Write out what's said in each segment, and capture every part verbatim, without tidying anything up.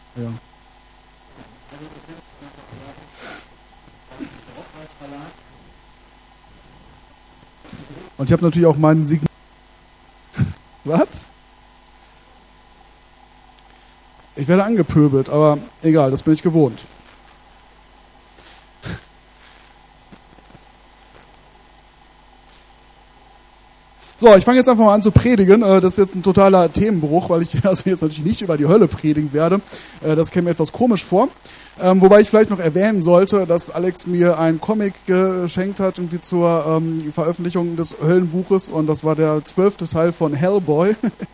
Ja. Und ich habe natürlich auch meinen Sieg. Was? Ich werde angepöbelt, aber egal, das bin ich gewohnt. So, ich fange jetzt einfach mal an zu predigen. Das ist jetzt ein totaler Themenbruch, weil ich also jetzt natürlich nicht über die Hölle predigen werde. Das käme mir etwas komisch vor. Ähm, wobei ich vielleicht noch erwähnen sollte, dass Alex mir einen Comic geschenkt hat, irgendwie zur ähm, Veröffentlichung des Höllenbuches. Und das war der zwölfte Teil von Hellboy.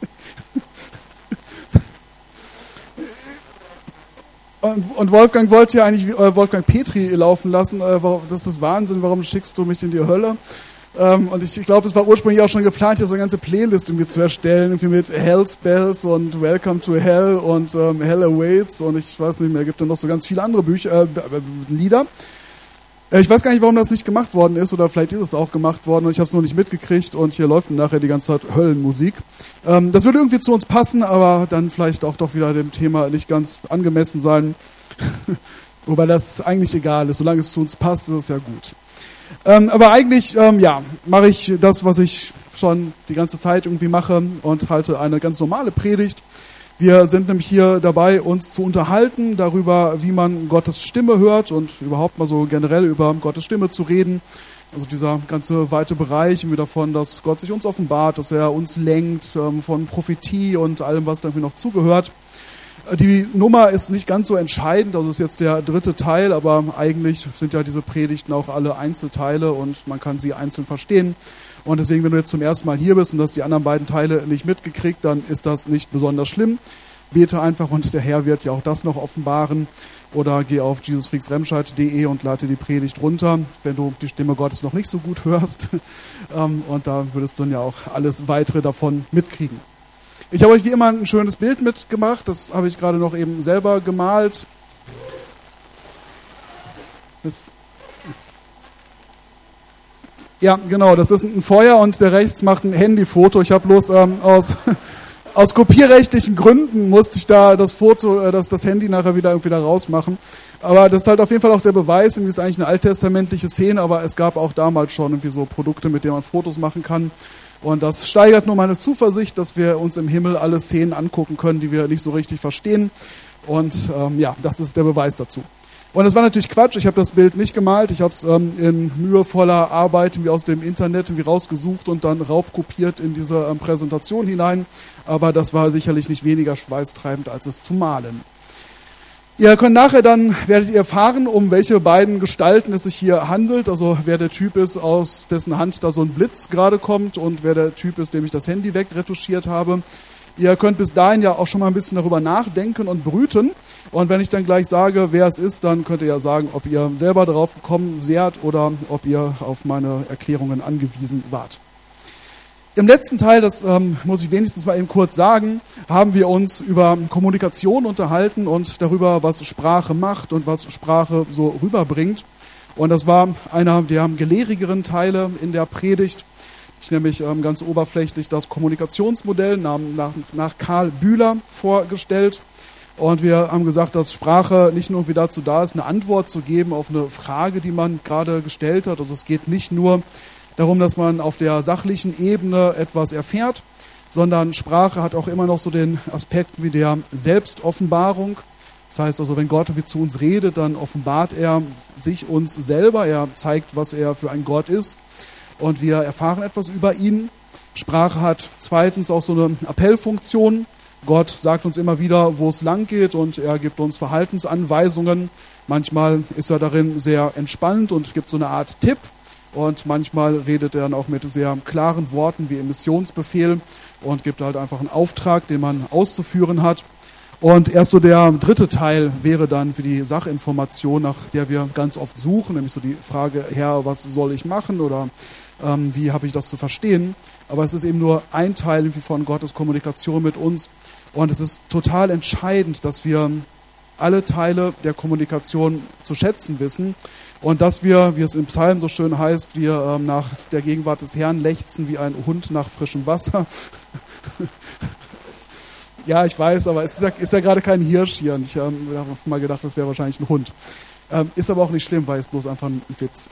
und, und Wolfgang wollte ja eigentlich äh, Wolfgang Petri laufen lassen. Äh, das ist Wahnsinn, warum schickst du mich in die Hölle? Ähm, und ich, ich glaube, es war ursprünglich auch schon geplant, hier so eine ganze Playlist irgendwie zu erstellen, irgendwie mit Hell's Bells und Welcome to Hell und ähm, Hell Awaits und ich weiß nicht mehr, gibt dann noch so ganz viele andere Bücher, äh, Lieder. Äh, ich weiß gar nicht, warum das nicht gemacht worden ist oder vielleicht ist es auch gemacht worden und ich habe es noch nicht mitgekriegt und hier läuft dann nachher die ganze Zeit Höllenmusik. Ähm, das würde irgendwie zu uns passen, aber dann vielleicht auch doch wieder dem Thema nicht ganz angemessen sein. Wobei das eigentlich egal ist, solange es zu uns passt, ist es ja gut. Ähm, aber eigentlich, ähm, ja, mache ich das, was ich schon die ganze Zeit irgendwie mache und halte eine ganz normale Predigt. Wir sind nämlich hier dabei, uns zu unterhalten darüber, wie man Gottes Stimme hört und überhaupt mal so generell über Gottes Stimme zu reden. Also dieser ganze weite Bereich irgendwie davon, dass Gott sich uns offenbart, dass er uns lenkt, ähm, von Prophetie und allem, was da irgendwie noch zugehört. Die Nummer ist nicht ganz so entscheidend, also ist jetzt der dritte Teil, aber eigentlich sind ja diese Predigten auch alle Einzelteile und man kann sie einzeln verstehen. Und deswegen, wenn du jetzt zum ersten Mal hier bist und hast die anderen beiden Teile nicht mitgekriegt, dann ist das nicht besonders schlimm. Bete einfach und der Herr wird ja auch das noch offenbaren. Oder geh auf jesus freaks remscheid punkt de und lade die Predigt runter, wenn du die Stimme Gottes noch nicht so gut hörst. Und da würdest du dann ja auch alles Weitere davon mitkriegen. Ich habe euch wie immer ein schönes Bild mitgemacht, das habe ich gerade noch eben selber gemalt. Das ja, genau, das ist ein Feuer und der rechts macht ein Handyfoto. Ich habe bloß ähm, aus, aus kopierrechtlichen Gründen musste ich da das Foto, äh, das, das Handy nachher wieder irgendwie da rausmachen. Aber das ist halt auf jeden Fall auch der Beweis, irgendwie ist eigentlich eine alttestamentliche Szene, aber es gab auch damals schon irgendwie so Produkte, mit denen man Fotos machen kann. Und das steigert nur meine Zuversicht, dass wir uns im Himmel alle Szenen angucken können, die wir nicht so richtig verstehen. Und ähm, ja, das ist der Beweis dazu. Und das war natürlich Quatsch, ich habe das Bild nicht gemalt, ich habe es ähm, in mühevoller Arbeit irgendwie aus dem Internet irgendwie rausgesucht und dann raubkopiert in diese ähm, Präsentation hinein. Aber das war sicherlich nicht weniger schweißtreibend, als es zu malen. Ihr könnt nachher dann, werdet ihr erfahren, um welche beiden Gestalten es sich hier handelt. Also wer der Typ ist, aus dessen Hand da so ein Blitz gerade kommt und wer der Typ ist, dem ich das Handy wegretuschiert habe. Ihr könnt bis dahin ja auch schon mal ein bisschen darüber nachdenken und brüten. Und wenn ich dann gleich sage, wer es ist, dann könnt ihr ja sagen, ob ihr selber darauf gekommen seid oder ob ihr auf meine Erklärungen angewiesen wart. Im letzten Teil, das ähm, muss ich wenigstens mal eben kurz sagen, haben wir uns über Kommunikation unterhalten und darüber, was Sprache macht und was Sprache so rüberbringt. Und das war einer der gelehrigeren Teile in der Predigt. Ich nämlich ähm, ganz oberflächlich das Kommunikationsmodell nach, nach, nach Karl Bühler vorgestellt. Und wir haben gesagt, dass Sprache nicht nur irgendwie dazu da ist, eine Antwort zu geben auf eine Frage, die man gerade gestellt hat. Also es geht nicht nur darum, dass man auf der sachlichen Ebene etwas erfährt, sondern Sprache hat auch immer noch so den Aspekt wie der Selbstoffenbarung. Das heißt also, wenn Gott wie zu uns redet, dann offenbart er sich uns selber, er zeigt, was er für ein Gott ist und wir erfahren etwas über ihn. Sprache hat zweitens auch so eine Appellfunktion. Gott sagt uns immer wieder, wo es lang geht und er gibt uns Verhaltensanweisungen. Manchmal ist er darin sehr entspannt und gibt so eine Art Tipp. Und manchmal redet er dann auch mit sehr klaren Worten wie im Missionsbefehl und gibt halt einfach einen Auftrag, den man auszuführen hat. Und erst so der dritte Teil wäre dann für die Sachinformation, nach der wir ganz oft suchen, nämlich so die Frage, Herr, was soll ich machen oder ähm, wie habe ich das zu verstehen? Aber es ist eben nur ein Teil irgendwie von Gottes Kommunikation mit uns. Und es ist total entscheidend, dass wir alle Teile der Kommunikation zu schätzen wissen. Und dass wir, wie es im Psalm so schön heißt, wir ähm, nach der Gegenwart des Herrn lechzen wie ein Hund nach frischem Wasser. Ja, ich weiß, aber es ist ja, ist ja gerade kein Hirsch hier. Und ich ähm, habe mal gedacht, das wäre wahrscheinlich ein Hund. Ähm, ist aber auch nicht schlimm, weil es bloß einfach ein Witz.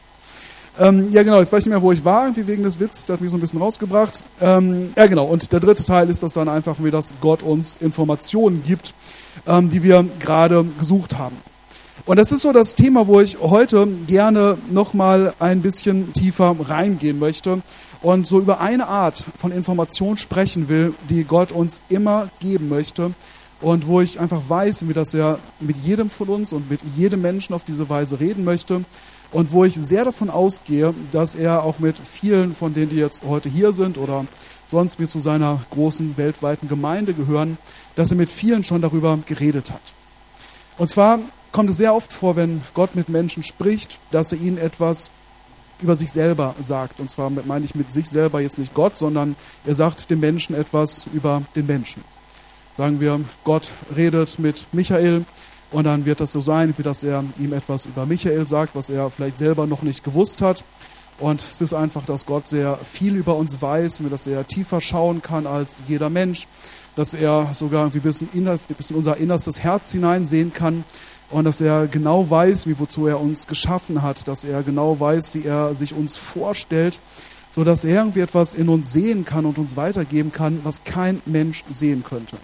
ähm, ja, genau, jetzt weiß ich nicht mehr, wo ich war, irgendwie wegen des Witzes. Der hat mich so ein bisschen rausgebracht. Ähm, ja, genau. Und der dritte Teil ist das dann einfach, wie dass Gott uns Informationen gibt, ähm, die wir gerade gesucht haben. Und das ist so das Thema, wo ich heute gerne nochmal ein bisschen tiefer reingehen möchte und so über eine Art von Information sprechen will, die Gott uns immer geben möchte und wo ich einfach weiß, wie das er mit jedem von uns und mit jedem Menschen auf diese Weise reden möchte und wo ich sehr davon ausgehe, dass er auch mit vielen von denen, die jetzt heute hier sind oder sonst wie zu seiner großen weltweiten Gemeinde gehören, dass er mit vielen schon darüber geredet hat. Und zwar kommt es sehr oft vor, wenn Gott mit Menschen spricht, dass er ihnen etwas über sich selber sagt. Und zwar meine ich mit sich selber jetzt nicht Gott, sondern er sagt dem Menschen etwas über den Menschen. Sagen wir, Gott redet mit Michael und dann wird das so sein, wie dass er ihm etwas über Michael sagt, was er vielleicht selber noch nicht gewusst hat. Und es ist einfach, dass Gott sehr viel über uns weiß, dass er tiefer schauen kann als jeder Mensch, dass er sogar irgendwie bis in, bis in unser innerstes Herz hineinsehen kann. Und dass er genau weiß, wie wozu er uns geschaffen hat, dass er genau weiß, wie er sich uns vorstellt, sodass er irgendwie etwas in uns sehen kann und uns weitergeben kann, was kein Mensch sehen könnte.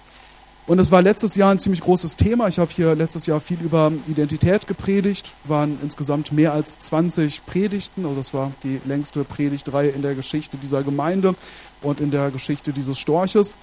Und es war letztes Jahr ein ziemlich großes Thema. Ich habe hier letztes Jahr viel über Identität gepredigt, waren insgesamt mehr als zwanzig Predigten, also das war die längste Predigtreihe in der Geschichte dieser Gemeinde und in der Geschichte dieses Storches.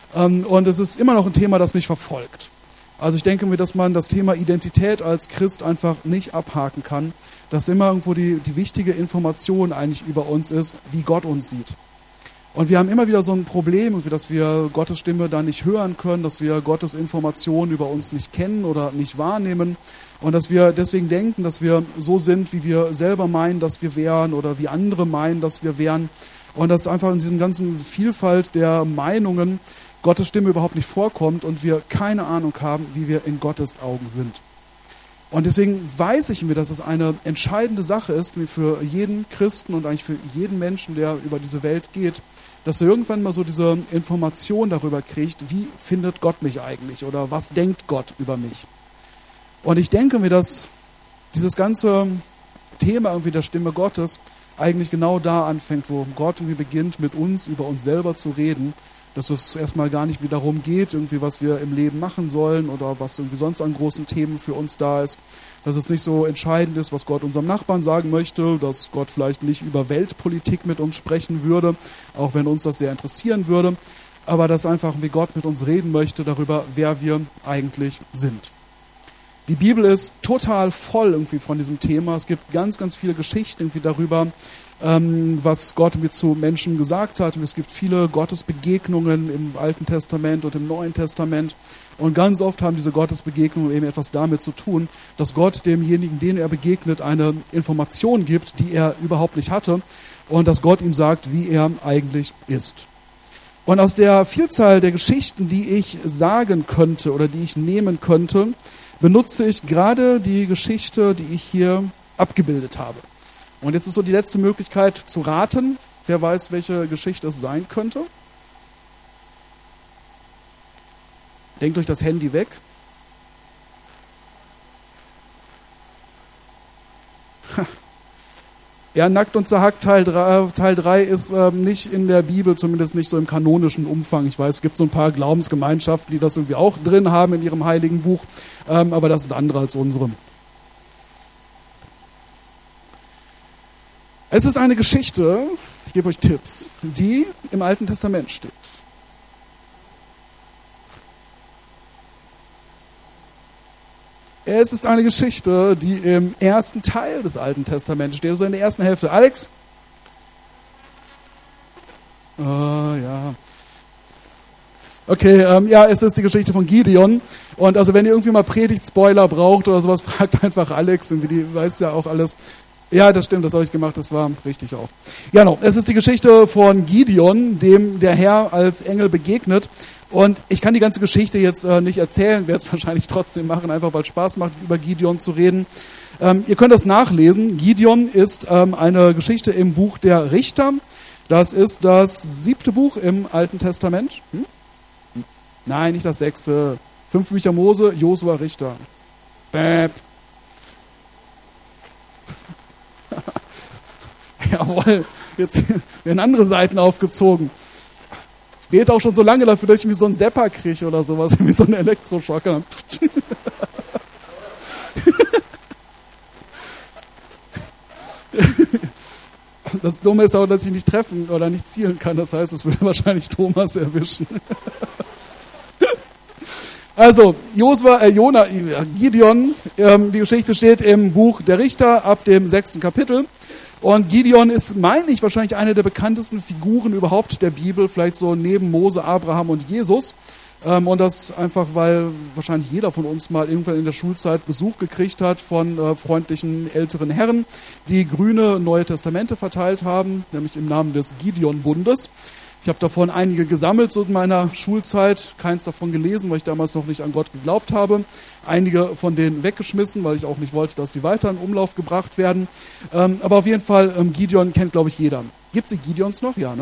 Und es ist immer noch ein Thema, das mich verfolgt. Also ich denke mir, dass man das Thema Identität als Christ einfach nicht abhaken kann, dass immer irgendwo die, die wichtige Information eigentlich über uns ist, wie Gott uns sieht. Und wir haben immer wieder so ein Problem, dass wir Gottes Stimme da nicht hören können, dass wir Gottes Informationen über uns nicht kennen oder nicht wahrnehmen und dass wir deswegen denken, dass wir so sind, wie wir selber meinen, dass wir wären oder wie andere meinen, dass wir wären. Und dass einfach in diesem ganzen Vielfalt der Meinungen Gottes Stimme überhaupt nicht vorkommt und wir keine Ahnung haben, wie wir in Gottes Augen sind. Und deswegen weiß ich mir, dass es eine entscheidende Sache ist für jeden Christen und eigentlich für jeden Menschen, der über diese Welt geht, dass er irgendwann mal so diese Information darüber kriegt, wie findet Gott mich eigentlich oder was denkt Gott über mich. Und ich denke mir, dass dieses ganze Thema irgendwie der Stimme Gottes eigentlich genau da anfängt, wo Gott irgendwie beginnt, mit uns über uns selber zu reden, dass es erstmal gar nicht wie darum geht, irgendwie was wir im Leben machen sollen oder was irgendwie sonst an großen Themen für uns da ist, dass es nicht so entscheidend ist, was Gott unserem Nachbarn sagen möchte, dass Gott vielleicht nicht über Weltpolitik mit uns sprechen würde, auch wenn uns das sehr interessieren würde, aber dass einfach wie Gott mit uns reden möchte darüber, wer wir eigentlich sind. Die Bibel ist total voll irgendwie von diesem Thema. Es gibt ganz, ganz viele Geschichten irgendwie darüber, ähm, was Gott irgendwie zu Menschen gesagt hat. Und es gibt viele Gottesbegegnungen im Alten Testament und im Neuen Testament. Und ganz oft haben diese Gottesbegegnungen eben etwas damit zu tun, dass Gott demjenigen, den er begegnet, eine Information gibt, die er überhaupt nicht hatte. Und dass Gott ihm sagt, wie er eigentlich ist. Und aus der Vielzahl der Geschichten, die ich sagen könnte oder die ich nehmen könnte, benutze ich gerade die Geschichte, die ich hier abgebildet habe. Und jetzt ist so die letzte Möglichkeit zu raten. Wer weiß, welche Geschichte es sein könnte? Denkt euch das Handy weg. Ja, Nackt und zerhackt Teil drei, Teil drei ist ähm, nicht in der Bibel, zumindest nicht so im kanonischen Umfang. Ich weiß, es gibt so ein paar Glaubensgemeinschaften, die das irgendwie auch drin haben in ihrem heiligen Buch, ähm, aber das sind andere als unsere. Es ist eine Geschichte, ich gebe euch Tipps, die im Alten Testament steht. Es ist eine Geschichte, die im ersten Teil des Alten Testaments steht, also in der ersten Hälfte. Alex? Oh, ja. Okay, ähm, ja, es ist die Geschichte von Gideon. Und also wenn ihr irgendwie mal Predigt-Spoiler braucht oder sowas, fragt einfach Alex. Irgendwie die weiß ja auch alles. Ja, das stimmt, das habe ich gemacht, das war richtig auch. Ja, no, es ist die Geschichte von Gideon, dem der Herr als Engel begegnet. Und ich kann die ganze Geschichte jetzt äh, nicht erzählen, werde es wahrscheinlich trotzdem machen, einfach weil es Spaß macht, über Gideon zu reden. Ähm, ihr könnt das nachlesen. Gideon ist ähm, eine Geschichte im Buch der Richter. Das ist das siebte Buch im Alten Testament. Hm? Nein, nicht das sechste. Fünf Bücher Mose, Josua, Richter. Bäb. Jawohl, jetzt werden andere Seiten aufgezogen. Ich bete auch schon so lange dafür, dass ich mir so einen Sepper kriege oder sowas, wie so einen Elektroschocker. Das Dumme ist auch, dass ich nicht treffen oder nicht zielen kann. Das heißt, es würde wahrscheinlich Thomas erwischen. Also, Josua, äh, Jona, Gideon, ähm, die Geschichte steht im Buch der Richter ab dem sechsten Kapitel. Und Gideon ist, meine ich, wahrscheinlich eine der bekanntesten Figuren überhaupt der Bibel, vielleicht so neben Mose, Abraham und Jesus. Ähm, und das einfach, weil wahrscheinlich jeder von uns mal irgendwann in der Schulzeit Besuch gekriegt hat von äh, freundlichen älteren Herren, die grüne Neue Testamente verteilt haben, nämlich im Namen des Gideon-Bundes. Ich habe davon einige gesammelt so in meiner Schulzeit, keins davon gelesen, weil ich damals noch nicht an Gott geglaubt habe. Einige von denen weggeschmissen, weil ich auch nicht wollte, dass die weiter in Umlauf gebracht werden. Ähm, aber auf jeden Fall, ähm, Gideon kennt, glaube ich, jeder. Gibt es die Gideons noch? Ja, ne?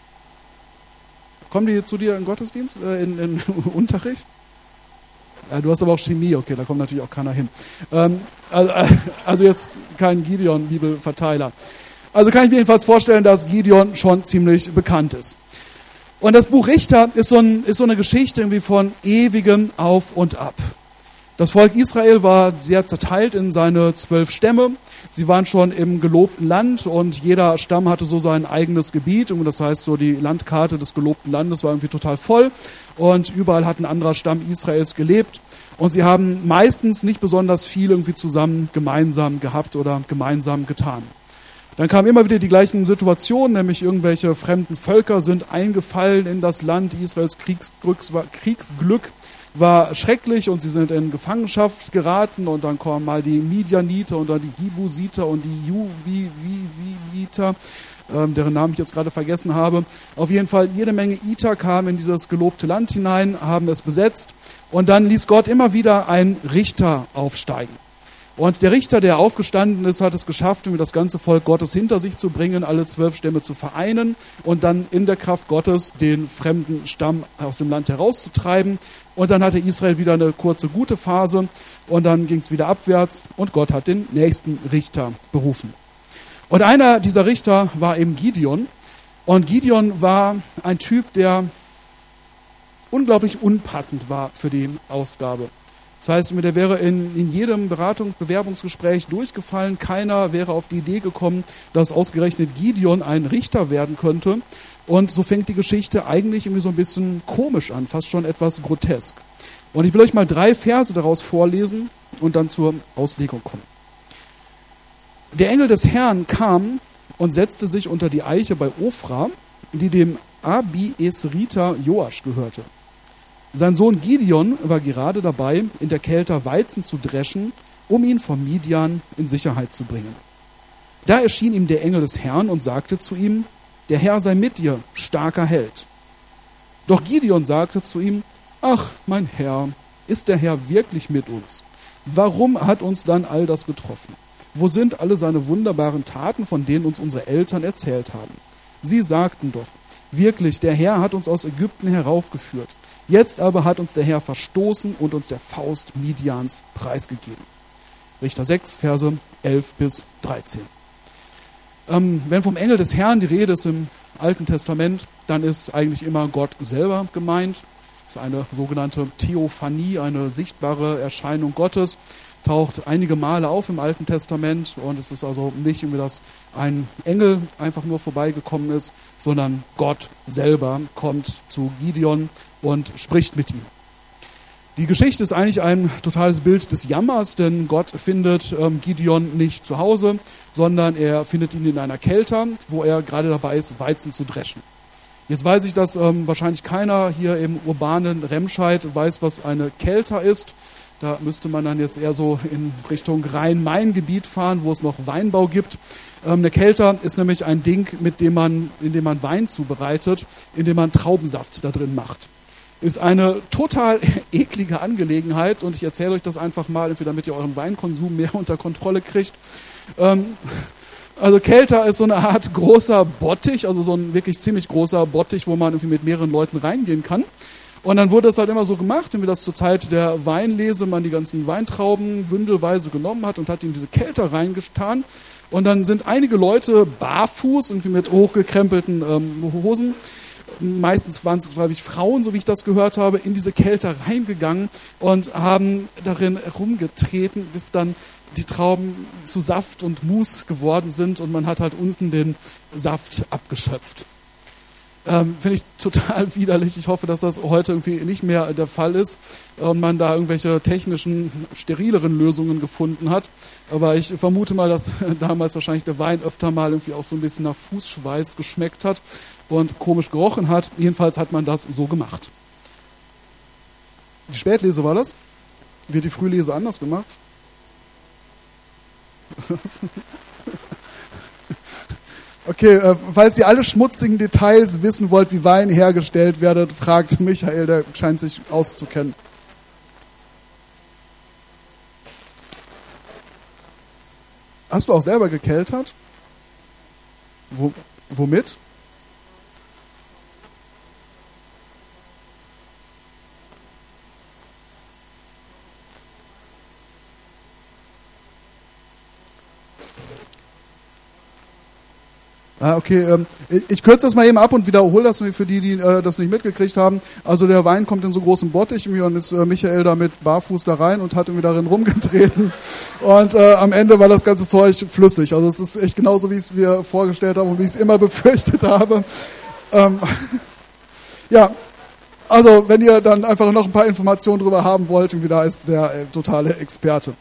Kommen die zu dir in Gottesdienst, äh, in, in Unterricht? Ja, du hast aber auch Chemie, okay, da kommt natürlich auch keiner hin. Ähm, also, also jetzt kein Gideon-Bibelverteiler. Also kann ich mir jedenfalls vorstellen, dass Gideon schon ziemlich bekannt ist. Und das Buch Richter ist so, ein, ist so eine Geschichte irgendwie von ewigem Auf und Ab. Das Volk Israel war sehr zerteilt in seine zwölf Stämme. Sie waren schon im gelobten Land und jeder Stamm hatte so sein eigenes Gebiet. Und das heißt, so die Landkarte des gelobten Landes war irgendwie total voll. Und überall hat ein anderer Stamm Israels gelebt. Und sie haben meistens nicht besonders viel irgendwie zusammen gemeinsam gehabt oder gemeinsam getan. Dann kamen immer wieder die gleichen Situationen, nämlich irgendwelche fremden Völker sind eingefallen in das Land. Israels Kriegsglück war, Kriegsglück war schrecklich und sie sind in Gefangenschaft geraten. Und dann kommen mal die Midianiter und dann die Jebusiter und die Juvisiter, ähm, deren Namen ich jetzt gerade vergessen habe. Auf jeden Fall jede Menge Iter kamen in dieses gelobte Land hinein, haben es besetzt. Und dann ließ Gott immer wieder einen Richter aufsteigen. Und der Richter, der aufgestanden ist, hat es geschafft, um das ganze Volk Gottes hinter sich zu bringen, alle zwölf Stämme zu vereinen und dann in der Kraft Gottes den fremden Stamm aus dem Land herauszutreiben. Und dann hatte Israel wieder eine kurze, gute Phase und dann ging es wieder abwärts und Gott hat den nächsten Richter berufen. Und einer dieser Richter war eben Gideon. Und Gideon war ein Typ, der unglaublich unpassend war für die Aufgabe. Das heißt, der wäre in, in jedem Beratung, Bewerbungsgespräch durchgefallen. Keiner wäre auf die Idee gekommen, dass ausgerechnet Gideon ein Richter werden könnte. Und so fängt die Geschichte eigentlich irgendwie so ein bisschen komisch an, fast schon etwas grotesk. Und ich will euch mal drei Verse daraus vorlesen und dann zur Auslegung kommen. Der Engel des Herrn kam und setzte sich unter die Eiche bei Ofra, die dem Abiesriter Joasch gehörte. Sein Sohn Gideon war gerade dabei, in der Kälte Weizen zu dreschen, um ihn vom Midian in Sicherheit zu bringen. Da erschien ihm der Engel des Herrn und sagte zu ihm, der Herr sei mit dir, starker Held. Doch Gideon sagte zu ihm, ach, mein Herr, ist der Herr wirklich mit uns? Warum hat uns dann all das getroffen? Wo sind alle seine wunderbaren Taten, von denen uns unsere Eltern erzählt haben? Sie sagten doch, wirklich, der Herr hat uns aus Ägypten heraufgeführt. Jetzt aber hat uns der Herr verstoßen und uns der Faust Midians preisgegeben. Richter sechs, Verse elf bis dreizehn. Ähm, wenn vom Engel des Herrn die Rede ist im Alten Testament, dann ist eigentlich immer Gott selber gemeint. Das ist eine sogenannte Theophanie, eine sichtbare Erscheinung Gottes. Taucht einige Male auf im Alten Testament und es ist also nicht irgendwie, dass ein Engel einfach nur vorbeigekommen ist, sondern Gott selber kommt zu Gideon und spricht mit ihm. Die Geschichte ist eigentlich ein totales Bild des Jammers, denn Gott findet ähm, Gideon nicht zu Hause, sondern er findet ihn in einer Kälte, wo er gerade dabei ist, Weizen zu dreschen. Jetzt weiß ich, dass ähm, wahrscheinlich keiner hier im urbanen Remscheid weiß, was eine Kelter ist. Da müsste man dann jetzt eher so in Richtung Rhein-Main-Gebiet fahren, wo es noch Weinbau gibt. Ähm, eine Kelter ist nämlich ein Ding, mit dem man, in dem man Wein zubereitet, in dem man Traubensaft da drin macht. Ist eine total eklige Angelegenheit und ich erzähle euch das einfach mal, damit ihr euren Weinkonsum mehr unter Kontrolle kriegt. Ähm, also Kelter ist so eine Art großer Bottich, also so ein wirklich ziemlich großer Bottich, wo man irgendwie mit mehreren Leuten reingehen kann. Und dann wurde es halt immer so gemacht, wie das zur Zeit der Weinlese man die ganzen Weintrauben bündelweise genommen hat und hat die in diese Kelter reingetan. Und dann sind einige Leute barfuß, irgendwie mit hochgekrempelten ähm, Hosen, meistens waren es, glaube ich, Frauen, so wie ich das gehört habe, in diese Kelter reingegangen und haben darin rumgetreten, bis dann die Trauben zu Saft und Mus geworden sind und man hat halt unten den Saft abgeschöpft. Ähm, Finde ich total widerlich. Ich hoffe, dass das heute irgendwie nicht mehr der Fall ist und man da irgendwelche technischen, sterileren Lösungen gefunden hat. Aber ich vermute mal, dass damals wahrscheinlich der Wein öfter mal irgendwie auch so ein bisschen nach Fußschweiß geschmeckt hat und komisch gerochen hat. Jedenfalls hat man das so gemacht. Die Spätlese war das? Wird die Frühlese anders gemacht? Okay, äh, falls ihr alle schmutzigen Details wissen wollt, wie Wein hergestellt wird, fragt Michael, der scheint sich auszukennen. Hast du auch selber gekeltert? Wo, womit? Ah, okay, ähm, ich, ich kürze das mal eben ab und wiederhole das für die, die äh, das nicht mitgekriegt haben. Also der Wein kommt in so großen Bottich und ist äh, Michael damit barfuß da rein und hat irgendwie darin rumgetreten. Und äh, am Ende war das ganze Zeug flüssig. Also es ist echt genauso, wie ich es mir vorgestellt habe und wie ich es immer befürchtet habe. Ähm, ja, also wenn ihr dann einfach noch ein paar Informationen drüber haben wollt, irgendwie da ist der äh, totale Experte.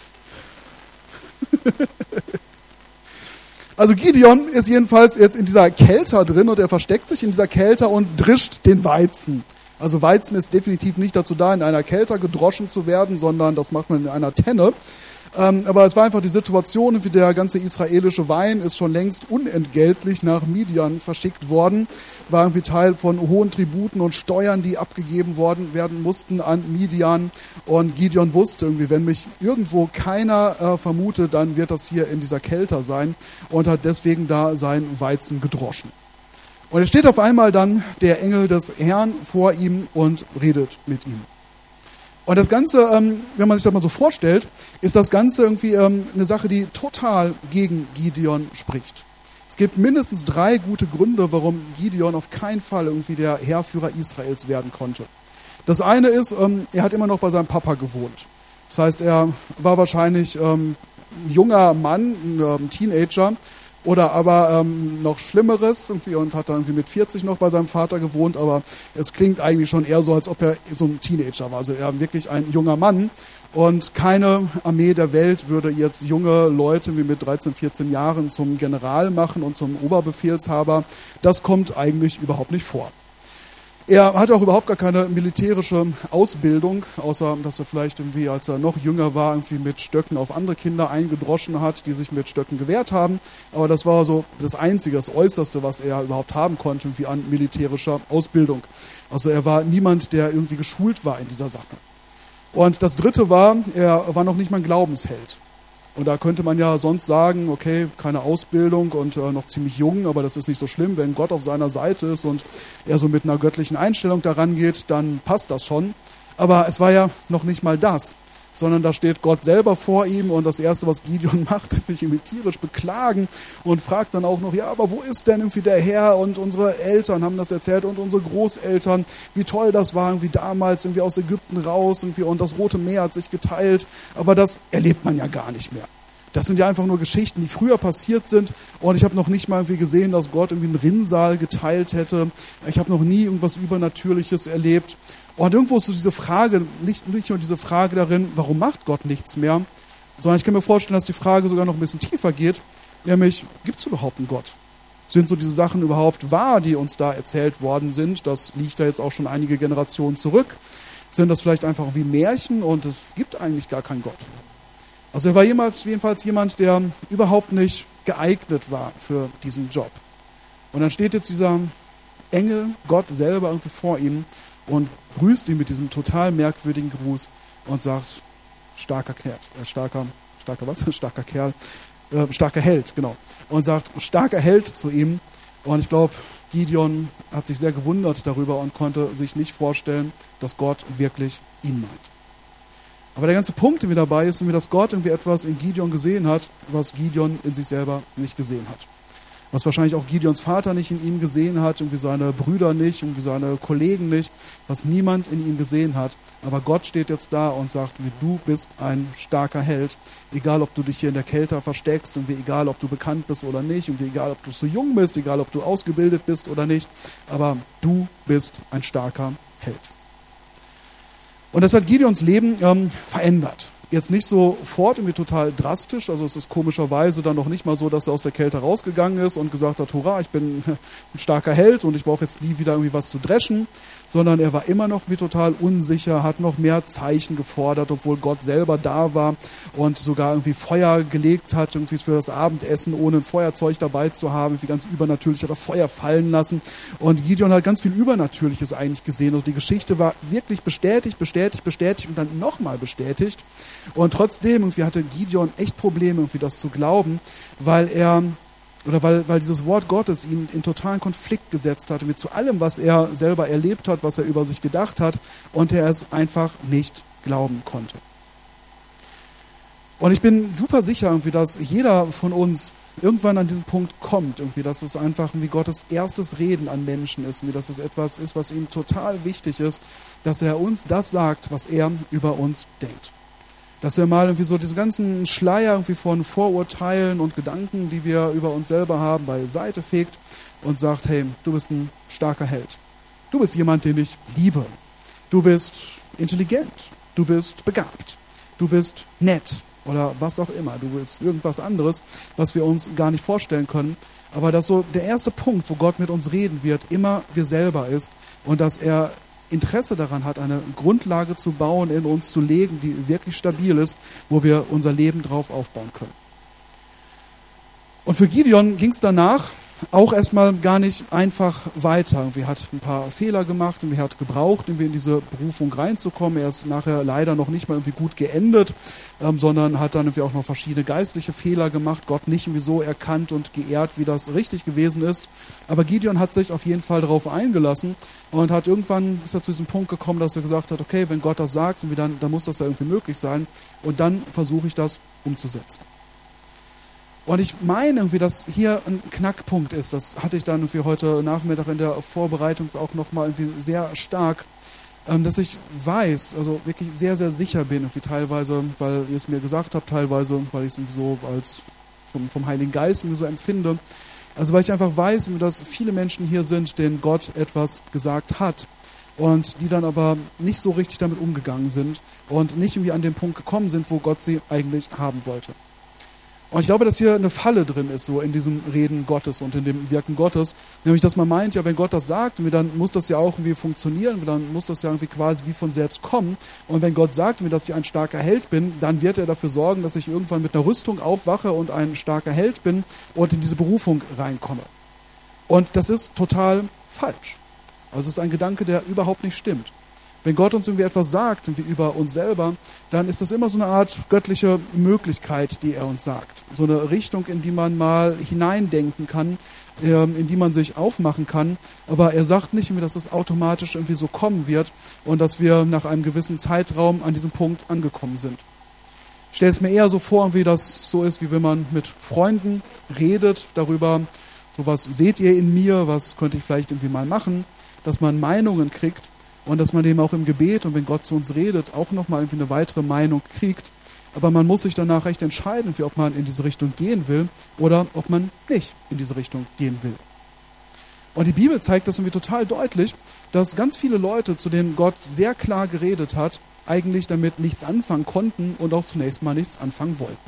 Also Gideon ist jedenfalls jetzt in dieser Kelter drin und er versteckt sich in dieser Kelter und drischt den Weizen. Also Weizen ist definitiv nicht dazu da, in einer Kelter gedroschen zu werden, sondern das macht man in einer Tenne. Ähm, aber es war einfach die Situation, wie der ganze israelische Wein ist schon längst unentgeltlich nach Midian verschickt worden, war irgendwie Teil von hohen Tributen und Steuern, die abgegeben worden werden mussten an Midian. Und Gideon wusste irgendwie, wenn mich irgendwo keiner äh, vermutet, dann wird das hier in dieser Kelter sein und hat deswegen da sein Weizen gedroschen. Und es steht auf einmal dann der Engel des Herrn vor ihm und redet mit ihm. Und das Ganze, ähm, wenn man sich das mal so vorstellt, ist das Ganze irgendwie ähm, eine Sache, die total gegen Gideon spricht. Es gibt mindestens drei gute Gründe, warum Gideon auf keinen Fall irgendwie der Heerführer Israels werden konnte. Das eine ist, ähm, er hat immer noch bei seinem Papa gewohnt. Das heißt, er war wahrscheinlich ähm, ein junger Mann, ein ähm, Teenager, oder aber ähm, noch Schlimmeres irgendwie und hat dann irgendwie mit vierzig noch bei seinem Vater gewohnt, aber es klingt eigentlich schon eher so, als ob er so ein Teenager war. Also er wirklich ein junger Mann und keine Armee der Welt würde jetzt junge Leute wie mit dreizehn, vierzehn Jahren zum General machen und zum Oberbefehlshaber. Das kommt eigentlich überhaupt nicht vor. Er hatte auch überhaupt gar keine militärische Ausbildung, außer dass er vielleicht irgendwie, als er noch jünger war, irgendwie mit Stöcken auf andere Kinder eingedroschen hat, die sich mit Stöcken gewehrt haben. Aber das war so das Einzige, das Äußerste, was er überhaupt haben konnte, irgendwie an militärischer Ausbildung. Also er war niemand, der irgendwie geschult war in dieser Sache. Und das Dritte war, er war noch nicht mal ein Glaubensheld. Und da könnte man ja sonst sagen, okay, keine Ausbildung und äh, noch ziemlich jung, aber das ist nicht so schlimm, wenn Gott auf seiner Seite ist und er so mit einer göttlichen Einstellung daran geht, dann passt das schon. Aber es war ja noch nicht mal das, sondern da steht Gott selber vor ihm und das Erste, was Gideon macht, ist sich irgendwie tierisch beklagen und fragt dann auch noch, ja, aber wo ist denn irgendwie der Herr? Und unsere Eltern haben das erzählt und unsere Großeltern, wie toll das war, irgendwie damals irgendwie aus Ägypten raus irgendwie und das Rote Meer hat sich geteilt, aber das erlebt man ja gar nicht mehr. Das sind ja einfach nur Geschichten, die früher passiert sind und ich habe noch nicht mal irgendwie gesehen, dass Gott irgendwie einen Rinnsal geteilt hätte. Ich habe noch nie irgendwas Übernatürliches erlebt. Und irgendwo ist so diese Frage, nicht, nicht nur diese Frage darin, warum macht Gott nichts mehr, sondern ich kann mir vorstellen, dass die Frage sogar noch ein bisschen tiefer geht, nämlich, gibt es überhaupt einen Gott? Sind so diese Sachen überhaupt wahr, die uns da erzählt worden sind? Das liegt da jetzt auch schon einige Generationen zurück. Sind das vielleicht einfach wie Märchen und es gibt eigentlich gar keinen Gott? Also er war jemals, jedenfalls jemand, der überhaupt nicht geeignet war für diesen Job. Und dann steht jetzt dieser Engel, Gott selber irgendwie vor ihm und grüßt ihn mit diesem total merkwürdigen Gruß und sagt, starker Kerl, äh, starker, starker was? Starker Kerl, äh, starker Held, genau. Und sagt, starker Held zu ihm. Und ich glaube, Gideon hat sich sehr gewundert darüber und konnte sich nicht vorstellen, dass Gott wirklich ihn meint. Aber der ganze Punkt irgendwie dabei ist, dass Gott irgendwie etwas in Gideon gesehen hat, was Gideon in sich selber nicht gesehen hat. Was wahrscheinlich auch Gideons Vater nicht in ihm gesehen hat, irgendwie seine Brüder nicht, irgendwie seine Kollegen nicht, was niemand in ihm gesehen hat. Aber Gott steht jetzt da und sagt, du bist ein starker Held, egal ob du dich hier in der Kälte versteckst, irgendwie egal ob du bekannt bist oder nicht, irgendwie egal ob du so jung bist, egal ob du ausgebildet bist oder nicht, aber du bist ein starker Held. Und das hat Gideons Leben ähm, verändert. Jetzt nicht sofort irgendwie total drastisch, also es ist komischerweise dann noch nicht mal so, dass er aus der Kälte rausgegangen ist und gesagt hat, hurra, ich bin ein starker Held und ich brauche jetzt nie wieder irgendwie was zu dreschen, sondern er war immer noch wie total unsicher, hat noch mehr Zeichen gefordert, obwohl Gott selber da war und sogar irgendwie Feuer gelegt hat, irgendwie für das Abendessen, ohne ein Feuerzeug dabei zu haben, irgendwie ganz übernatürlich hat er Feuer fallen lassen und Gideon hat ganz viel Übernatürliches eigentlich gesehen und die Geschichte war wirklich bestätigt, bestätigt, bestätigt und dann nochmal bestätigt. Und trotzdem irgendwie hatte Gideon echt Probleme, irgendwie das zu glauben, weil er oder weil, weil dieses Wort Gottes ihn in totalen Konflikt gesetzt hat mit zu allem, was er selber erlebt hat, was er über sich gedacht hat und er es einfach nicht glauben konnte. Und ich bin super sicher, irgendwie, dass jeder von uns irgendwann an diesen Punkt kommt, irgendwie, dass es einfach wie Gottes erstes Reden an Menschen ist, wie dass es etwas ist, was ihm total wichtig ist, dass er uns das sagt, was er über uns denkt. Dass er mal irgendwie so diese ganzen Schleier irgendwie von Vorurteilen und Gedanken, die wir über uns selber haben, beiseite fegt und sagt, hey, du bist ein starker Held. Du bist jemand, den ich liebe. Du bist intelligent. Du bist begabt. Du bist nett oder was auch immer. Du bist irgendwas anderes, was wir uns gar nicht vorstellen können. Aber dass so der erste Punkt, wo Gott mit uns reden wird, immer wir selber ist und dass er Interesse daran hat, eine Grundlage zu bauen, in uns zu legen, die wirklich stabil ist, wo wir unser Leben drauf aufbauen können. Und für Gideon ging es danach auch erstmal gar nicht einfach weiter. Er hat ein paar Fehler gemacht und er hat gebraucht, irgendwie in diese Berufung reinzukommen. Er ist nachher leider noch nicht mal irgendwie gut geendet, ähm, sondern hat dann irgendwie auch noch verschiedene geistliche Fehler gemacht, Gott nicht irgendwie so erkannt und geehrt, wie das richtig gewesen ist. Aber Gideon hat sich auf jeden Fall darauf eingelassen und hat irgendwann ist er zu diesem Punkt gekommen, dass er gesagt hat, okay, wenn Gott das sagt, dann, dann muss das ja irgendwie möglich sein und dann versuche ich das umzusetzen. Und ich meine irgendwie, dass hier ein Knackpunkt ist. Das hatte ich dann irgendwie heute Nachmittag in der Vorbereitung auch nochmal irgendwie sehr stark, ähm, dass ich weiß, also wirklich sehr, sehr sicher bin, irgendwie teilweise, weil ihr es mir gesagt habt, teilweise, weil ich es irgendwie so als vom, vom Heiligen Geist irgendwie so empfinde. Also weil ich einfach weiß, dass viele Menschen hier sind, denen Gott etwas gesagt hat und die dann aber nicht so richtig damit umgegangen sind und nicht irgendwie an den Punkt gekommen sind, wo Gott sie eigentlich haben wollte. Und ich glaube, dass hier eine Falle drin ist, so in diesem Reden Gottes und in dem Wirken Gottes. Nämlich, dass man meint, ja, wenn Gott das sagt, dann muss das ja auch irgendwie funktionieren, dann muss das ja irgendwie quasi wie von selbst kommen. Und wenn Gott sagt mir, dass ich ein starker Held bin, dann wird er dafür sorgen, dass ich irgendwann mit einer Rüstung aufwache und ein starker Held bin und in diese Berufung reinkomme. Und das ist total falsch. Also es ist ein Gedanke, der überhaupt nicht stimmt. Wenn Gott uns irgendwie etwas sagt, irgendwie über uns selber, dann ist das immer so eine Art göttliche Möglichkeit, die er uns sagt. So eine Richtung, in die man mal hineindenken kann, in die man sich aufmachen kann. Aber er sagt nicht, dass das automatisch irgendwie so kommen wird und dass wir nach einem gewissen Zeitraum an diesem Punkt angekommen sind. Ich stelle es mir eher so vor, wie das so ist, wie wenn man mit Freunden redet darüber, so was seht ihr in mir, was könnte ich vielleicht irgendwie mal machen, dass man Meinungen kriegt. Und dass man dem auch im Gebet und wenn Gott zu uns redet, auch nochmal irgendwie eine weitere Meinung kriegt. Aber man muss sich danach echt entscheiden, ob man in diese Richtung gehen will oder ob man nicht in diese Richtung gehen will. Und die Bibel zeigt das irgendwie total deutlich, dass ganz viele Leute, zu denen Gott sehr klar geredet hat, eigentlich damit nichts anfangen konnten und auch zunächst mal nichts anfangen wollten.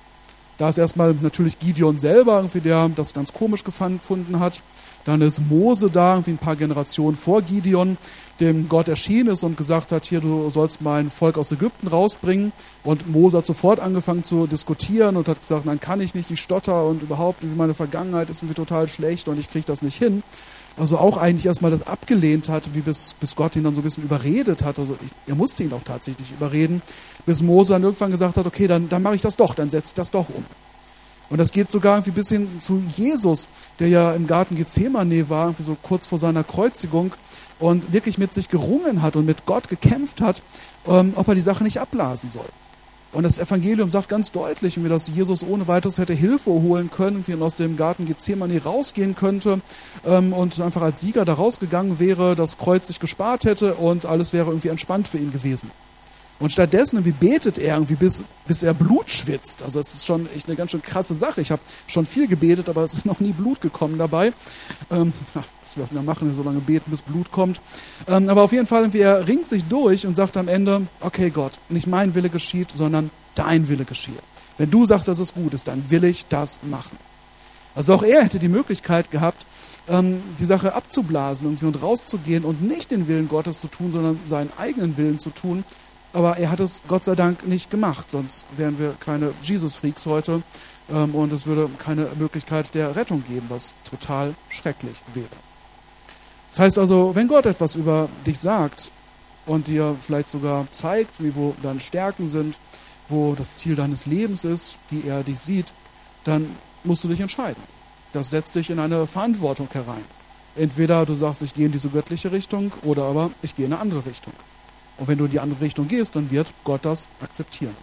Da ist erstmal natürlich Gideon selber, irgendwie der das ganz komisch gefunden hat. Dann ist Mose da, irgendwie ein paar Generationen vor Gideon, dem Gott erschienen ist und gesagt hat, hier, du sollst mein Volk aus Ägypten rausbringen. Und Mose hat sofort angefangen zu diskutieren und hat gesagt, nein, kann ich nicht, ich stotter und überhaupt, meine Vergangenheit ist irgendwie total schlecht und ich kriege das nicht hin. Also auch eigentlich erstmal das abgelehnt hat, wie bis, bis Gott ihn dann so ein bisschen überredet hat. Also ich, er musste ihn auch tatsächlich überreden, bis Mose dann irgendwann gesagt hat, okay, dann, dann mache ich das doch, dann setze ich das doch um. Und das geht sogar irgendwie bis hin zu Jesus, der ja im Garten Gethsemane war, irgendwie so kurz vor seiner Kreuzigung und wirklich mit sich gerungen hat und mit Gott gekämpft hat, ähm, ob er die Sache nicht abblasen soll. Und das Evangelium sagt ganz deutlich, dass Jesus ohne weiteres hätte Hilfe holen können und aus dem Garten Gethsemane rausgehen könnte ähm, und einfach als Sieger da rausgegangen wäre, das Kreuz sich gespart hätte und alles wäre irgendwie entspannt für ihn gewesen. Und stattdessen irgendwie betet er irgendwie, bis, bis er Blut schwitzt. Also es ist schon echt eine ganz schön krasse Sache. Ich habe schon viel gebetet, aber es ist noch nie Blut gekommen dabei. Ähm, was wir machen, wenn wir so lange beten, bis Blut kommt. Ähm, aber auf jeden Fall, irgendwie, er ringt sich durch und sagt am Ende, okay Gott, nicht mein Wille geschieht, sondern dein Wille geschieht. Wenn du sagst, dass es gut ist, dann will ich das machen. Also auch er hätte die Möglichkeit gehabt, ähm, die Sache abzublasen irgendwie und rauszugehen und nicht den Willen Gottes zu tun, sondern seinen eigenen Willen zu tun. Aber er hat es Gott sei Dank nicht gemacht, sonst wären wir keine Jesus-Freaks heute ähm, und es würde keine Möglichkeit der Rettung geben, was total schrecklich wäre. Das heißt also, wenn Gott etwas über dich sagt und dir vielleicht sogar zeigt, wie wo deine Stärken sind, wo das Ziel deines Lebens ist, wie er dich sieht, dann musst du dich entscheiden. Das setzt dich in eine Verantwortung herein. Entweder du sagst, ich gehe in diese göttliche Richtung oder aber ich gehe in eine andere Richtung. Und wenn du in die andere Richtung gehst, dann wird Gott das akzeptieren.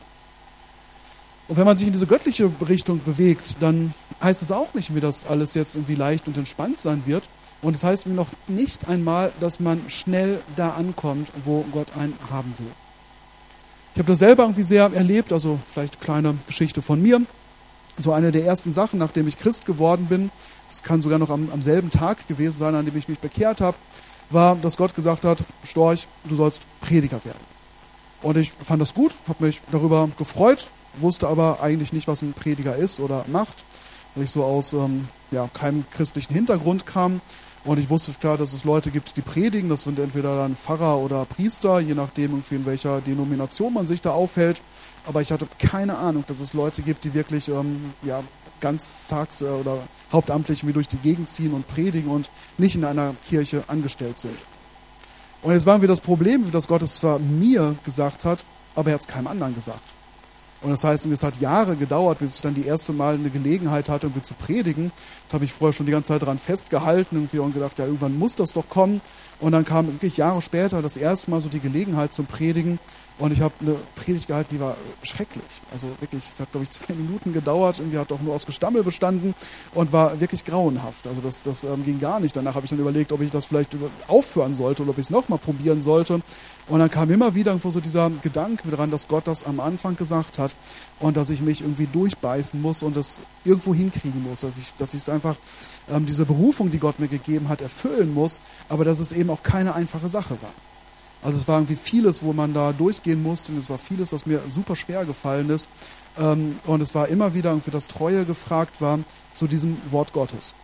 Und wenn man sich in diese göttliche Richtung bewegt, dann heißt es auch nicht, wie das alles jetzt irgendwie leicht und entspannt sein wird. Und es heißt noch nicht einmal, dass man schnell da ankommt, wo Gott einen haben will. Ich habe das selber irgendwie sehr erlebt, also vielleicht kleine Geschichte von mir. So eine der ersten Sachen, nachdem ich Christ geworden bin, das kann sogar noch am, am selben Tag gewesen sein, an dem ich mich bekehrt habe, war, dass Gott gesagt hat, Storch, du sollst Prediger werden. Und ich fand das gut, habe mich darüber gefreut, wusste aber eigentlich nicht, was ein Prediger ist oder macht, weil ich so aus ähm, ja, keinem christlichen Hintergrund kam. Und ich wusste klar, dass es Leute gibt, die predigen. Das sind entweder dann Pfarrer oder Priester, je nachdem, irgendwie in welcher Denomination man sich da aufhält. Aber ich hatte keine Ahnung, dass es Leute gibt, die wirklich ähm, ja, ganztags oder hauptamtlich wie durch die Gegend ziehen und predigen und nicht in einer Kirche angestellt sind. Und jetzt war wieder das Problem, dass Gott es zwar mir gesagt hat, aber er hat es keinem anderen gesagt. Und das heißt, es hat Jahre gedauert, bis ich dann die erste Mal eine Gelegenheit hatte, irgendwie zu predigen. Da habe ich vorher schon die ganze Zeit daran festgehalten irgendwie und gedacht, ja, irgendwann muss das doch kommen. Und dann kam wirklich Jahre später das erste Mal so die Gelegenheit zum Predigen. Und ich habe eine Predigt gehalten, die war schrecklich. Also wirklich, es hat, glaube ich, zwei Minuten gedauert. Irgendwie hat auch nur aus Gestammel bestanden und war wirklich grauenhaft. Also das, das ähm, ging gar nicht. Danach habe ich dann überlegt, ob ich das vielleicht aufhören sollte oder ob ich es nochmal probieren sollte. Und dann kam immer wieder irgendwo so dieser Gedanke daran, dass Gott das am Anfang gesagt hat und dass ich mich irgendwie durchbeißen muss und das irgendwo hinkriegen muss. Dass ich dass ich es einfach, ähm, diese Berufung, die Gott mir gegeben hat, erfüllen muss, aber dass es eben auch keine einfache Sache war. Also es war irgendwie vieles, wo man da durchgehen musste und es war vieles, was mir super schwer gefallen ist. Ähm, und es war immer wieder irgendwie, dass Treue gefragt war zu diesem Wort Gottes.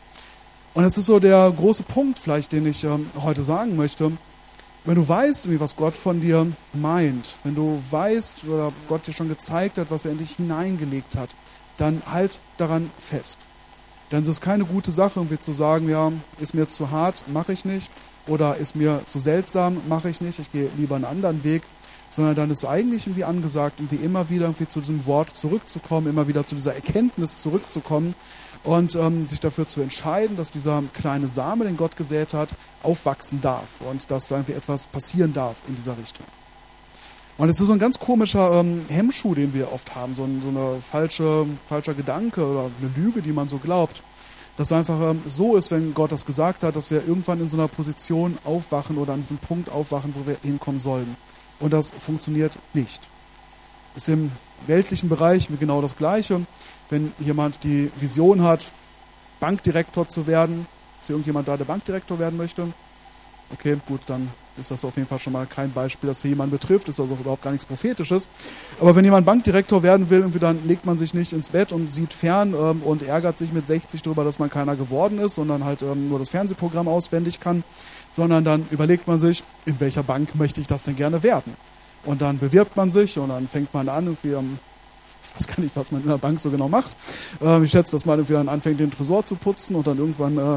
Und es ist so der große Punkt vielleicht, den ich ähm, heute sagen möchte. Wenn du weißt, was Gott von dir meint, wenn du weißt oder Gott dir schon gezeigt hat, was er in dich hineingelegt hat, dann halt daran fest. Denn es ist keine gute Sache, irgendwie zu sagen, ja, ist mir zu hart, mache ich nicht. Oder ist mir zu seltsam, mache ich nicht, ich gehe lieber einen anderen Weg. Sondern dann ist eigentlich irgendwie angesagt, irgendwie immer wieder irgendwie zu diesem Wort zurückzukommen, immer wieder zu dieser Erkenntnis zurückzukommen und ähm, sich dafür zu entscheiden, dass dieser kleine Same, den Gott gesät hat, aufwachsen darf und dass da irgendwie etwas passieren darf in dieser Richtung. Und es ist so ein ganz komischer ähm, Hemmschuh, den wir oft haben, so ein so eine falsche, falscher Gedanke oder eine Lüge, die man so glaubt. Dass es einfach ähm, so ist, wenn Gott das gesagt hat, dass wir irgendwann in so einer Position aufwachen oder an diesem Punkt aufwachen, wo wir hinkommen sollen. Und das funktioniert nicht. Ist im weltlichen Bereich genau das Gleiche. Wenn jemand die Vision hat, Bankdirektor zu werden, ist hier irgendjemand da, der Bankdirektor werden möchte? Okay, gut, dann ist das auf jeden Fall schon mal kein Beispiel, das hier jemanden betrifft, ist also überhaupt gar nichts Prophetisches. Aber wenn jemand Bankdirektor werden will, dann legt man sich nicht ins Bett und sieht fern ähm, und ärgert sich mit sechzig darüber, dass man keiner geworden ist, sondern halt ähm, nur das Fernsehprogramm auswendig kann, sondern dann überlegt man sich, in welcher Bank möchte ich das denn gerne werden? Und dann bewirbt man sich und dann fängt man an, irgendwie am ich weiß gar nicht, was man in der Bank so genau macht. Ähm, ich schätze, dass man irgendwie dann anfängt, den Tresor zu putzen und dann irgendwann äh,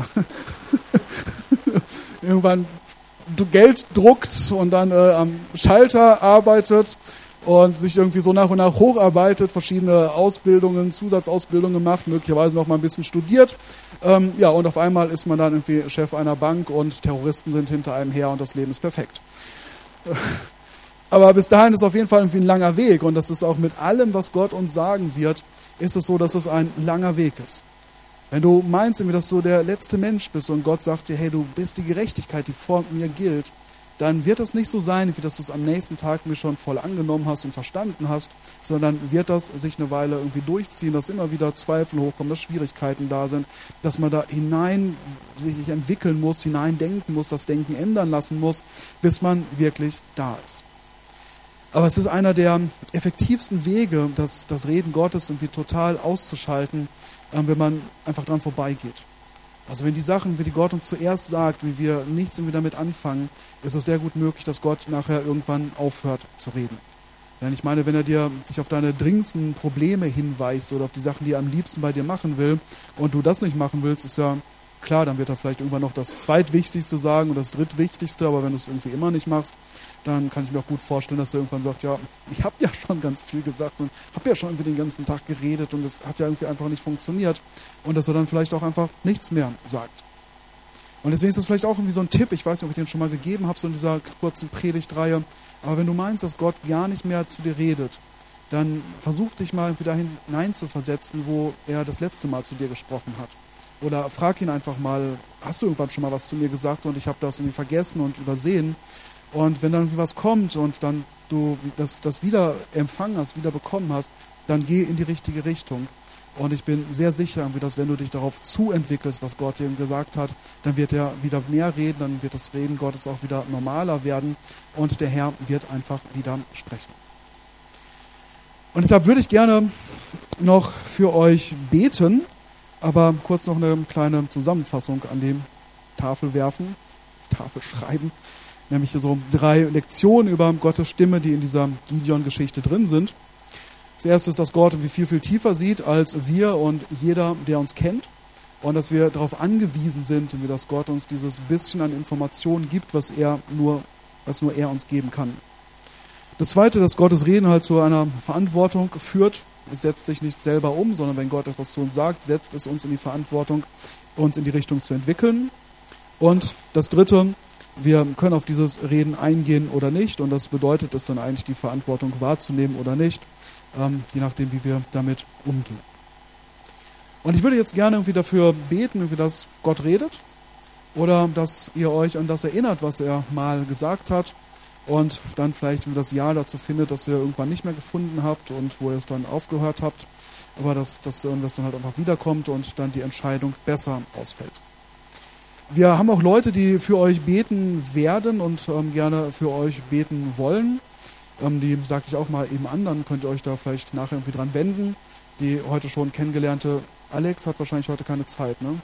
irgendwann Geld druckt und dann äh, am Schalter arbeitet und sich irgendwie so nach und nach hocharbeitet, verschiedene Ausbildungen, Zusatzausbildungen macht, möglicherweise noch mal ein bisschen studiert. Ähm, ja, und auf einmal ist man dann irgendwie Chef einer Bank und Terroristen sind hinter einem her und das Leben ist perfekt. Aber bis dahin ist auf jeden Fall irgendwie ein langer Weg und das ist auch mit allem, was Gott uns sagen wird, ist es so, dass es ein langer Weg ist. Wenn du meinst, dass du der letzte Mensch bist und Gott sagt dir, hey, du bist die Gerechtigkeit, die vor mir gilt, dann wird das nicht so sein, wie dass du es am nächsten Tag mir schon voll angenommen hast und verstanden hast, sondern wird das sich eine Weile irgendwie durchziehen, dass immer wieder Zweifel hochkommen, dass Schwierigkeiten da sind, dass man da hinein sich entwickeln muss, hineindenken muss, das Denken ändern lassen muss, bis man wirklich da ist. Aber es ist einer der effektivsten Wege, das, das Reden Gottes irgendwie total auszuschalten, wenn man einfach dran vorbeigeht. Also wenn die Sachen, wie die Gott uns zuerst sagt, wie wir nichts irgendwie damit anfangen, ist es sehr gut möglich, dass Gott nachher irgendwann aufhört zu reden. Denn ich meine, wenn er dir dich auf deine dringendsten Probleme hinweist oder auf die Sachen, die er am liebsten bei dir machen will und du das nicht machen willst, ist ja klar, dann wird er vielleicht irgendwann noch das Zweitwichtigste sagen und das Drittwichtigste, aber wenn du es irgendwie immer nicht machst, dann kann ich mir auch gut vorstellen, dass er irgendwann sagt, ja, ich habe ja schon ganz viel gesagt und habe ja schon irgendwie den ganzen Tag geredet und es hat ja irgendwie einfach nicht funktioniert und dass er dann vielleicht auch einfach nichts mehr sagt. Und deswegen ist das vielleicht auch irgendwie so ein Tipp, ich weiß nicht, ob ich den schon mal gegeben habe, so in dieser kurzen Predigtreihe, aber wenn du meinst, dass Gott gar nicht mehr zu dir redet, dann versuch dich mal wieder hinein zu versetzen, wo er das letzte Mal zu dir gesprochen hat. Oder frag ihn einfach mal, hast du irgendwann schon mal was zu mir gesagt und ich habe das irgendwie vergessen und übersehen. Und wenn dann irgendwie was kommt und dann du das, das wieder empfangen hast, wieder bekommen hast, dann geh in die richtige Richtung. Und ich bin sehr sicher, dass wenn du dich darauf zuentwickelst, was Gott dir gesagt hat, dann wird er wieder mehr reden, dann wird das Reden Gottes auch wieder normaler werden und der Herr wird einfach wieder sprechen. Und deshalb würde ich gerne noch für euch beten, aber kurz noch eine kleine Zusammenfassung an die Tafel werfen, Tafel schreiben. Nämlich so drei Lektionen über Gottes Stimme, die in dieser Gideon-Geschichte drin sind. Das erste ist, dass Gott irgendwie viel, viel tiefer sieht als wir und jeder, der uns kennt. Und dass wir darauf angewiesen sind, dass Gott uns dieses bisschen an Informationen gibt, was er nur, was nur er uns geben kann. Das zweite, dass Gottes Reden halt zu einer Verantwortung führt. Es setzt sich nicht selber um, sondern wenn Gott etwas zu uns sagt, setzt es uns in die Verantwortung, uns in die Richtung zu entwickeln. Und das dritte, wir können auf dieses Reden eingehen oder nicht und das bedeutet es dann eigentlich, die Verantwortung wahrzunehmen oder nicht, ähm, je nachdem, wie wir damit umgehen. Und ich würde jetzt gerne irgendwie dafür beten, irgendwie, dass Gott redet oder dass ihr euch an das erinnert, was er mal gesagt hat und dann vielleicht das Ja dazu findet, dass ihr irgendwann nicht mehr gefunden habt und wo ihr es dann aufgehört habt, aber dass, dass das dann halt einfach wiederkommt und dann die Entscheidung besser ausfällt. Wir haben auch Leute, die für euch beten werden und ähm, gerne für euch beten wollen. Ähm, die sage ich auch mal eben an, dann könnt ihr euch da vielleicht nachher irgendwie dran wenden. Die heute schon kennengelernte Alex hat wahrscheinlich heute keine Zeit, ne?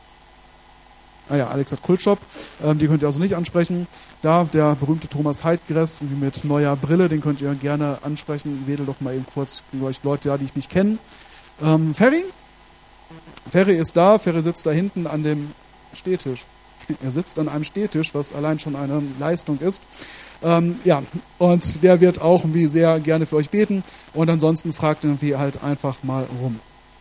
Ah ja, Alex hat Kultshop, ähm, die könnt ihr also nicht ansprechen. Da der berühmte Thomas Heidgress mit neuer Brille, den könnt ihr gerne ansprechen. Wedel doch mal eben kurz gegen euch Leute, ja, die ich nicht kenne. Ähm, Ferry? Ferry ist da, Ferry sitzt da hinten an dem Stehtisch. Er sitzt an einem Stehtisch, was allein schon eine Leistung ist. Ähm, ja, und der wird auch irgendwie sehr gerne für euch beten. Und ansonsten fragt irgendwie halt einfach mal rum.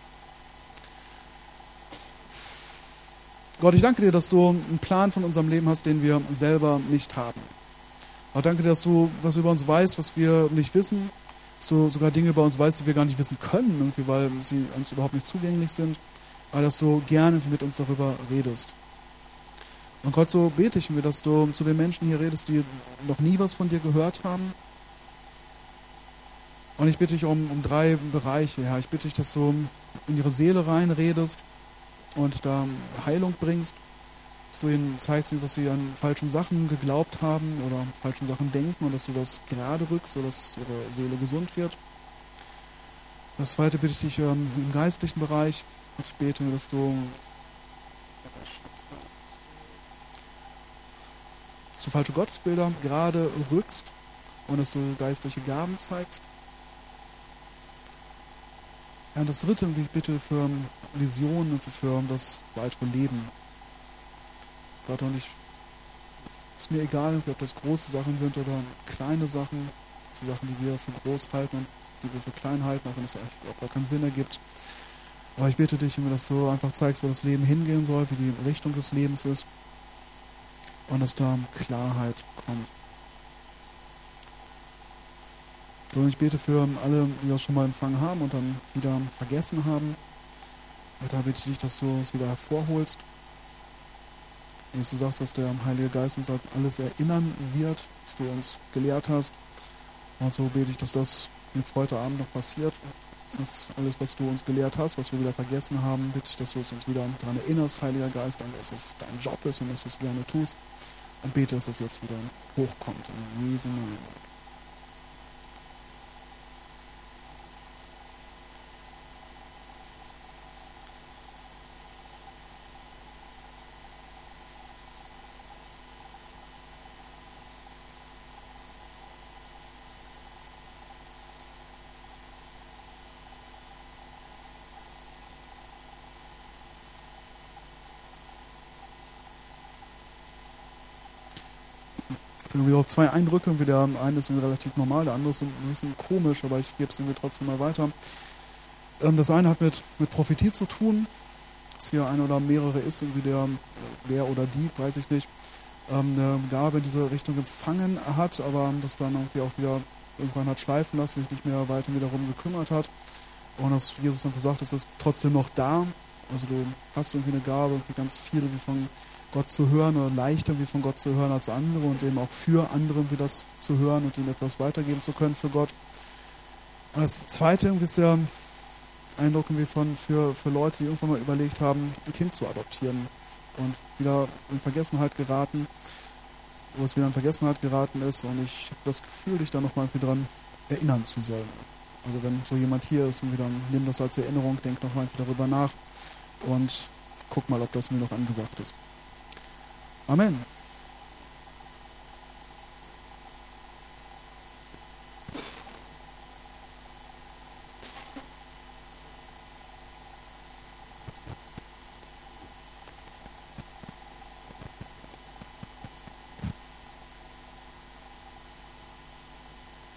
Gott, ich danke dir, dass du einen Plan von unserem Leben hast, den wir selber nicht haben. Gott, danke dir, dass du was über uns weißt, was wir nicht wissen. Dass du sogar Dinge über uns weißt, die wir gar nicht wissen können, irgendwie, weil sie uns überhaupt nicht zugänglich sind. Aber dass du gerne mit uns darüber redest. Und Gott, so bete ich mir, dass du zu den Menschen hier redest, die noch nie was von dir gehört haben. Und ich bitte dich um, um drei Bereiche. Ja. Ich bitte dich, dass du in ihre Seele reinredest und da Heilung bringst. Dass du ihnen zeigst, dass sie an falschen Sachen geglaubt haben oder an falschen Sachen denken und dass du das gerade rückst, sodass ihre Seele gesund wird. Das zweite bitte ich dich ähm, im geistlichen Bereich. Und ich bete mir, dass du zu falsche Gottesbilder gerade rückst und dass du geistliche Gaben zeigst. Ja, und das dritte, wie ich bitte für Visionen und für das weitere Leben. Gott, und ich, ist mir egal, ob das große Sachen sind oder kleine Sachen, dass die Sachen, die wir für groß halten und die wir für klein halten, auch wenn es eigentlich überhaupt gar keinen Sinn ergibt. Aber ich bitte dich, dass du einfach zeigst, wo das Leben hingehen soll, wie die Richtung des Lebens ist und dass da Klarheit kommt. So, und ich bete für alle, die das schon mal empfangen haben und dann wieder vergessen haben. Und da bitte ich dich, dass du es wieder hervorholst. Und dass du sagst, dass der Heilige Geist uns alles erinnern wird, was du uns gelehrt hast. Und so bete ich, dass das jetzt heute Abend noch passiert. Dass alles, was du uns gelehrt hast, was wir wieder vergessen haben, bitte ich, dass du uns wieder daran erinnerst, Heiliger Geist, dass es dein Job ist und dass du es gerne tust. Und bete, dass es jetzt wieder hochkommt. In Jesu Namen. Irgendwie auch zwei Eindrücke, wie der eine ist irgendwie relativ normal, der andere ist ein bisschen komisch, aber ich gebe es irgendwie trotzdem mal weiter. Ähm, das eine hat mit, mit Prophetie zu tun, dass hier einer oder mehrere ist, irgendwie der, der oder die, weiß ich nicht, ähm, eine Gabe in diese Richtung empfangen hat, aber das dann irgendwie auch wieder irgendwann hat schleifen lassen, sich nicht mehr weiter darum gekümmert hat. Und dass Jesus dann gesagt hat, es ist trotzdem noch da. Also du hast irgendwie eine Gabe, irgendwie ganz viel wie von Gott zu hören oder leichter wie von Gott zu hören als andere und eben auch für andere wie das zu hören und ihnen etwas weitergeben zu können für Gott. Und das Zweite irgendwie ist der Eindruck irgendwie von für, für Leute, die irgendwann mal überlegt haben, ein Kind zu adoptieren und wieder in Vergessenheit geraten, wo es wieder in Vergessenheit geraten ist und ich habe das Gefühl, dich da nochmal irgendwie dran erinnern zu sollen. Also wenn so jemand hier ist, irgendwie dann nimm das als Erinnerung, denk nochmal darüber nach und guck mal, ob das mir noch angesagt ist. Amen.